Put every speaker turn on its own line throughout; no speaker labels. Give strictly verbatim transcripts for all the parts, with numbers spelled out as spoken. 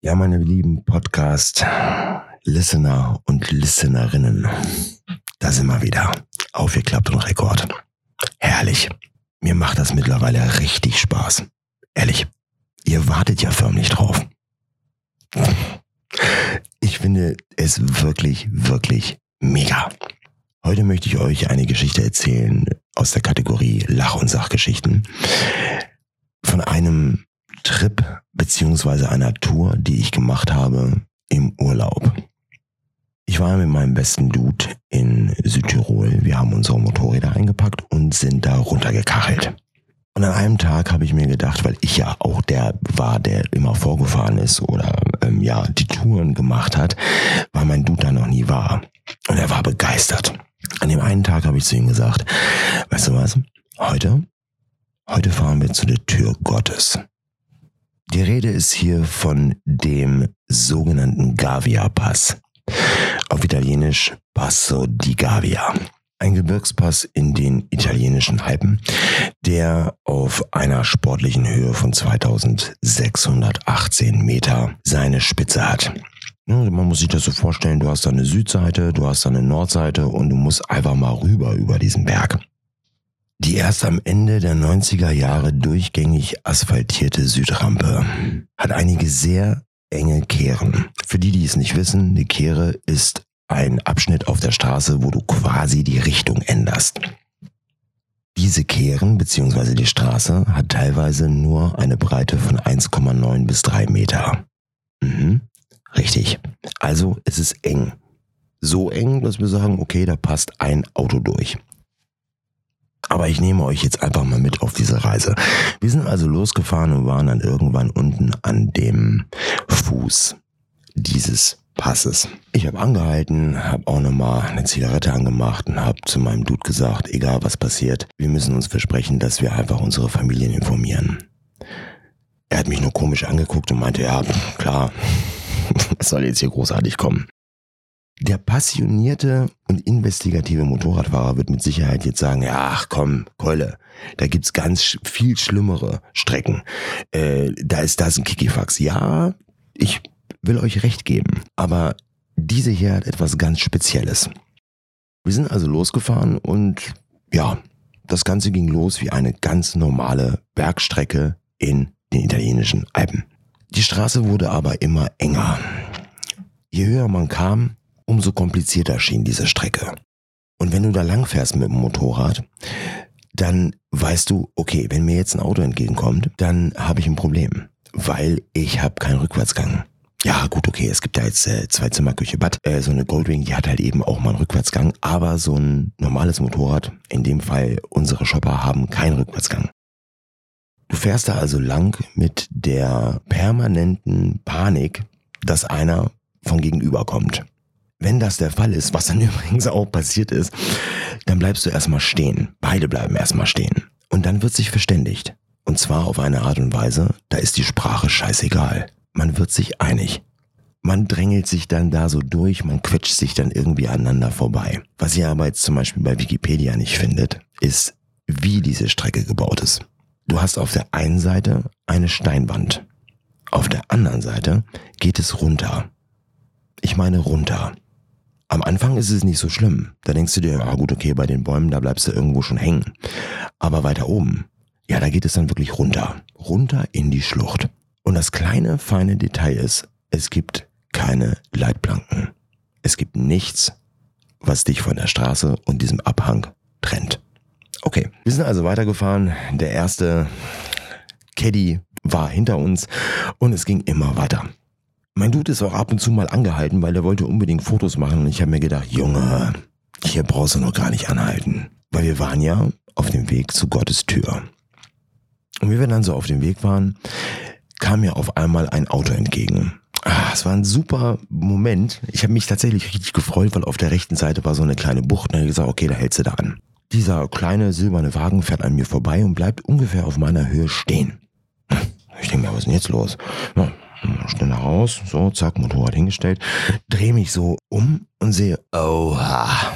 Ja, meine lieben Podcast-Listener und Listenerinnen, da sind wir wieder. Aufgeklappt und Rekord. Herrlich. Mir macht das mittlerweile richtig Spaß. Ehrlich, ihr wartet ja förmlich drauf. Ich finde es wirklich, wirklich mega. Heute möchte ich euch eine Geschichte erzählen aus der Kategorie Lach- und Sachgeschichten. Von einem Trip beziehungsweise einer Tour, die ich gemacht habe im Urlaub. Ich war mit meinem besten Dude in Südtirol. Wir haben unsere Motorräder eingepackt und sind da runtergekachelt. Und an einem Tag habe ich mir gedacht, weil ich ja auch der war, der immer vorgefahren ist oder ähm, ja die Touren gemacht hat, weil mein Dude da noch nie war. Und er war begeistert. An dem einen Tag habe ich zu ihm gesagt, weißt du was, heute, heute fahren wir zu der Tür Gottes. Die Rede ist hier von dem sogenannten Gavia-Pass. Auf Italienisch Passo di Gavia. Ein Gebirgspass in den italienischen Alpen, der auf einer sportlichen Höhe von zweitausendsechshundertachtzehn Meter seine Spitze hat. Man muss sich das so vorstellen, du hast da eine Südseite, du hast da eine Nordseite und du musst einfach mal rüber über diesen Berg. Die erst am Ende der neunziger Jahre durchgängig asphaltierte Südrampe hat einige sehr enge Kehren. Für die, die es nicht wissen, eine Kehre ist ein Abschnitt auf der Straße, wo du quasi die Richtung änderst. Diese Kehren bzw. die Straße hat teilweise nur eine Breite von eins Komma neun bis drei Meter. Mhm, richtig. Also es ist eng. So eng, dass wir sagen, okay, da passt ein Auto durch. Aber ich nehme euch jetzt einfach mal mit auf diese Reise. Wir sind also losgefahren und waren dann irgendwann unten an dem Fuß dieses Passes. Ich habe angehalten, habe auch nochmal eine Zigarette angemacht und habe zu meinem Dude gesagt, egal was passiert, wir müssen uns versprechen, dass wir einfach unsere Familien informieren. Er hat mich nur komisch angeguckt und meinte, ja, klar, was soll jetzt hier großartig kommen? Der passionierte und investigative Motorradfahrer wird mit Sicherheit jetzt sagen, ja, ach komm, Keule, da gibt's ganz viel schlimmere Strecken. Äh, da ist das ein Kikifax. Ja, ich will euch recht geben, aber diese hier hat etwas ganz Spezielles. Wir sind also losgefahren und ja, das Ganze ging los wie eine ganz normale Bergstrecke in den italienischen Alpen. Die Straße wurde aber immer enger. Je höher man kam, umso komplizierter schien diese Strecke. Und wenn du da lang fährst mit dem Motorrad, dann weißt du, okay, wenn mir jetzt ein Auto entgegenkommt, dann habe ich ein Problem, weil ich habe keinen Rückwärtsgang. Ja gut, okay, es gibt da jetzt äh, zwei Zimmer, Küche, Bad. Äh, so eine Goldwing, die hat halt eben auch mal einen Rückwärtsgang, aber so ein normales Motorrad, in dem Fall unsere Shopper, haben keinen Rückwärtsgang. Du fährst da also lang mit der permanenten Panik, dass einer von gegenüber kommt. Wenn das der Fall ist, was dann übrigens auch passiert ist, dann bleibst du erstmal stehen. Beide bleiben erstmal stehen. Und dann wird sich verständigt. Und zwar auf eine Art und Weise, da ist die Sprache scheißegal. Man wird sich einig. Man drängelt sich dann da so durch, man quetscht sich dann irgendwie aneinander vorbei. Was ihr aber jetzt zum Beispiel bei Wikipedia nicht findet, ist, wie diese Strecke gebaut ist. Du hast auf der einen Seite eine Steinwand. Auf der anderen Seite geht es runter. Ich meine runter. Am Anfang ist es nicht so schlimm. Da denkst du dir, ah gut, okay, bei den Bäumen, da bleibst du irgendwo schon hängen. Aber weiter oben, ja, da geht es dann wirklich runter. Runter in die Schlucht. Und das kleine, feine Detail ist, es gibt keine Leitplanken. Es gibt nichts, was dich von der Straße und diesem Abhang trennt. Okay, wir sind also weitergefahren. Der erste Caddy war hinter uns und es ging immer weiter. Mein Dude ist auch ab und zu mal angehalten, weil er wollte unbedingt Fotos machen. Und ich habe mir gedacht, Junge, hier brauchst du noch gar nicht anhalten. Weil wir waren ja auf dem Weg zu Gottes Tür. Und wie wir dann so auf dem Weg waren, kam mir auf einmal ein Auto entgegen. Ah, es war ein super Moment. Ich habe mich tatsächlich richtig gefreut, weil auf der rechten Seite war so eine kleine Bucht. Und ich habe gesagt, okay, da hältst du da an. Dieser kleine silberne Wagen fährt an mir vorbei und bleibt ungefähr auf meiner Höhe stehen. Ich denke mir, was ist denn jetzt los? Ja, schnell raus, so, zack, Motorrad hingestellt, drehe mich so um und sehe, oha,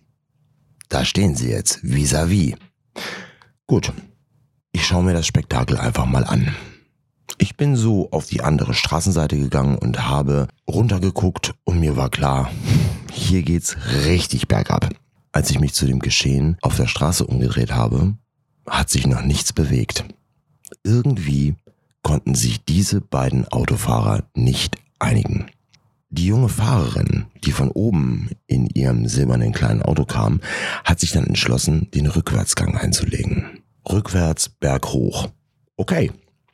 da stehen sie jetzt, vis-à-vis. Gut, ich schaue mir das Spektakel einfach mal an. Ich bin so auf die andere Straßenseite gegangen und habe runtergeguckt und mir war klar, hier geht's richtig bergab. Als ich mich zu dem Geschehen auf der Straße umgedreht habe, hat sich noch nichts bewegt. Irgendwie konnten sich diese beiden Autofahrer nicht einigen. Die junge Fahrerin, die von oben in ihrem silbernen kleinen Auto kam, hat sich dann entschlossen, den Rückwärtsgang einzulegen. Rückwärts, berghoch. Okay,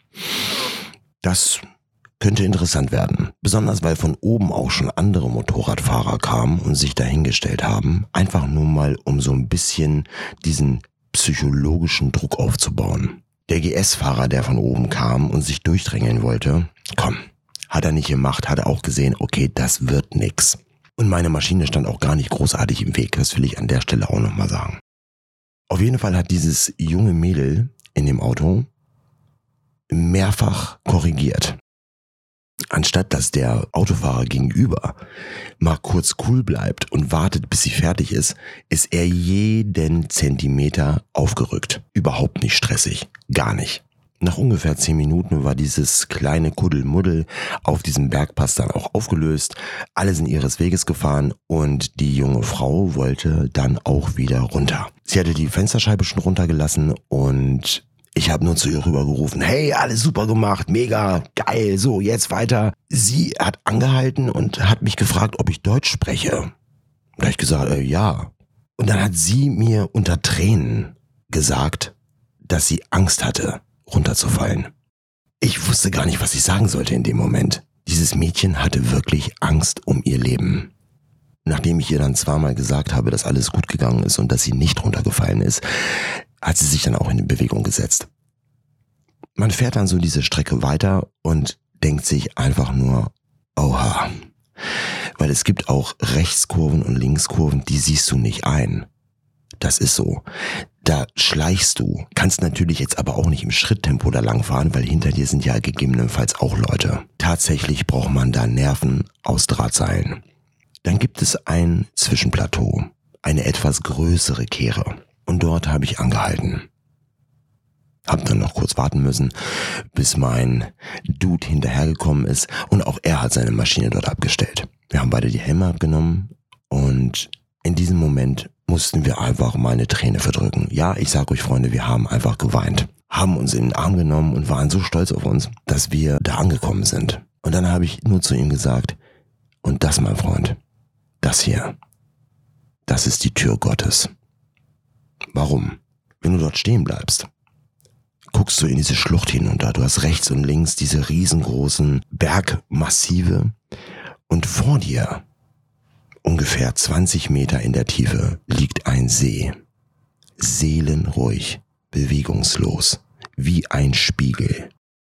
das könnte interessant werden. Besonders weil von oben auch schon andere Motorradfahrer kamen und sich dahingestellt haben, einfach nur mal um so ein bisschen diesen psychologischen Druck aufzubauen. Der G S-Fahrer, der von oben kam und sich durchdrängeln wollte, komm, hat er nicht gemacht, hat er auch gesehen, okay, das wird nix. Und meine Maschine stand auch gar nicht großartig im Weg, das will ich an der Stelle auch nochmal sagen. Auf jeden Fall hat dieses junge Mädel in dem Auto mehrfach korrigiert. Anstatt dass der Autofahrer gegenüber mal kurz cool bleibt und wartet, bis sie fertig ist, ist er jeden Zentimeter aufgerückt. Überhaupt nicht stressig, gar nicht. Nach ungefähr zehn Minuten war dieses kleine Kuddelmuddel auf diesem Bergpass dann auch aufgelöst. Alle sind ihres Weges gefahren und die junge Frau wollte dann auch wieder runter. Sie hatte die Fensterscheibe schon runtergelassen und ich habe nur zu ihr rübergerufen, hey, alles super gemacht, mega, geil, so, jetzt weiter. Sie hat angehalten und hat mich gefragt, ob ich Deutsch spreche. Da habe ich gesagt, äh, ja. Und dann hat sie mir unter Tränen gesagt, dass sie Angst hatte, runterzufallen. Ich wusste gar nicht, was ich sagen sollte in dem Moment. Dieses Mädchen hatte wirklich Angst um ihr Leben. Nachdem ich ihr dann zweimal gesagt habe, dass alles gut gegangen ist und dass sie nicht runtergefallen ist, hat sie sich dann auch in Bewegung gesetzt. Man fährt dann so diese Strecke weiter und denkt sich einfach nur, oha. Weil es gibt auch Rechtskurven und Linkskurven, die siehst du nicht ein. Das ist so. Da schleichst du. Kannst natürlich jetzt aber auch nicht im Schritttempo da langfahren, weil hinter dir sind ja gegebenenfalls auch Leute. Tatsächlich braucht man da Nerven aus Drahtseilen. Dann gibt es ein Zwischenplateau, eine etwas größere Kehre. Und dort habe ich angehalten. Hab dann noch kurz warten müssen, bis mein Dude hinterhergekommen ist und auch er hat seine Maschine dort abgestellt. Wir haben beide die Helme abgenommen und in diesem Moment mussten wir einfach mal eine Träne verdrücken. Ja, ich sag euch Freunde, wir haben einfach geweint. Haben uns in den Arm genommen und waren so stolz auf uns, dass wir da angekommen sind. Und dann habe ich nur zu ihm gesagt, und das, mein Freund, das hier, das ist die Tür Gottes. Warum? Wenn du dort stehen bleibst, guckst du in diese Schlucht hinunter. Du hast rechts und links diese riesengroßen Bergmassive und vor dir, ungefähr zwanzig Meter in der Tiefe, liegt ein See. Seelenruhig, bewegungslos, wie ein Spiegel,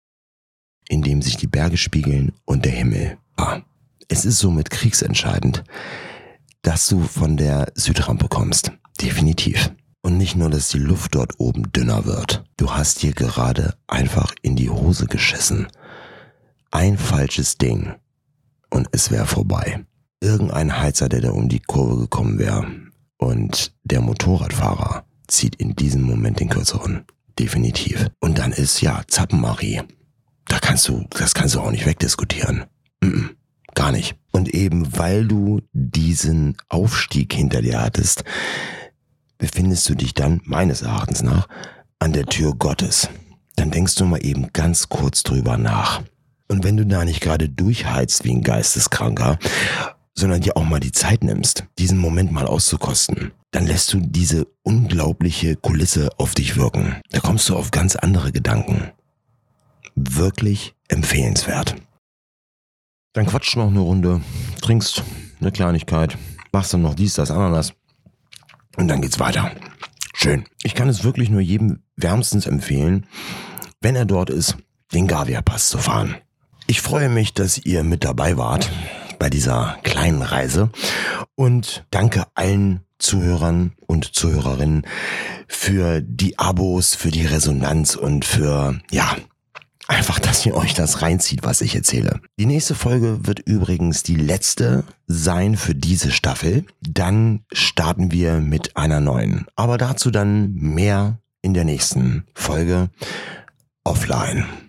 in dem sich die Berge spiegeln und der Himmel. Ah, es ist somit kriegsentscheidend, dass du von der Südrampe kommst. Definitiv. Und nicht nur, dass die Luft dort oben dünner wird. Du hast dir gerade einfach in die Hose geschissen. Ein falsches Ding und es wäre vorbei. Irgendein Heizer, der da um die Kurve gekommen wäre und der Motorradfahrer zieht in diesem Moment den Kürzeren. Definitiv. Und dann ist ja Zappenmarie. Da kannst du, das kannst du auch nicht wegdiskutieren. Mm-mm, gar nicht. Und eben weil du diesen Aufstieg hinter dir hattest, befindest du dich dann, meines Erachtens nach, an der Tür Gottes. Dann denkst du mal eben ganz kurz drüber nach. Und wenn du da nicht gerade durchheizt wie ein Geisteskranker, sondern dir auch mal die Zeit nimmst, diesen Moment mal auszukosten, dann lässt du diese unglaubliche Kulisse auf dich wirken. Da kommst du auf ganz andere Gedanken. Wirklich empfehlenswert. Dann quatscht noch eine Runde, trinkst eine Kleinigkeit, machst dann noch dies, das, Ananas. Und dann geht's weiter. Schön. Ich kann es wirklich nur jedem wärmstens empfehlen, wenn er dort ist, den Gavia-Pass zu fahren. Ich freue mich, dass ihr mit dabei wart bei dieser kleinen Reise und danke allen Zuhörern und Zuhörerinnen für die Abos, für die Resonanz und für, ja, einfach, dass ihr euch das reinzieht, was ich erzähle. Die nächste Folge wird übrigens die letzte sein für diese Staffel. Dann starten wir mit einer neuen. Aber dazu dann mehr in der nächsten Folge offline.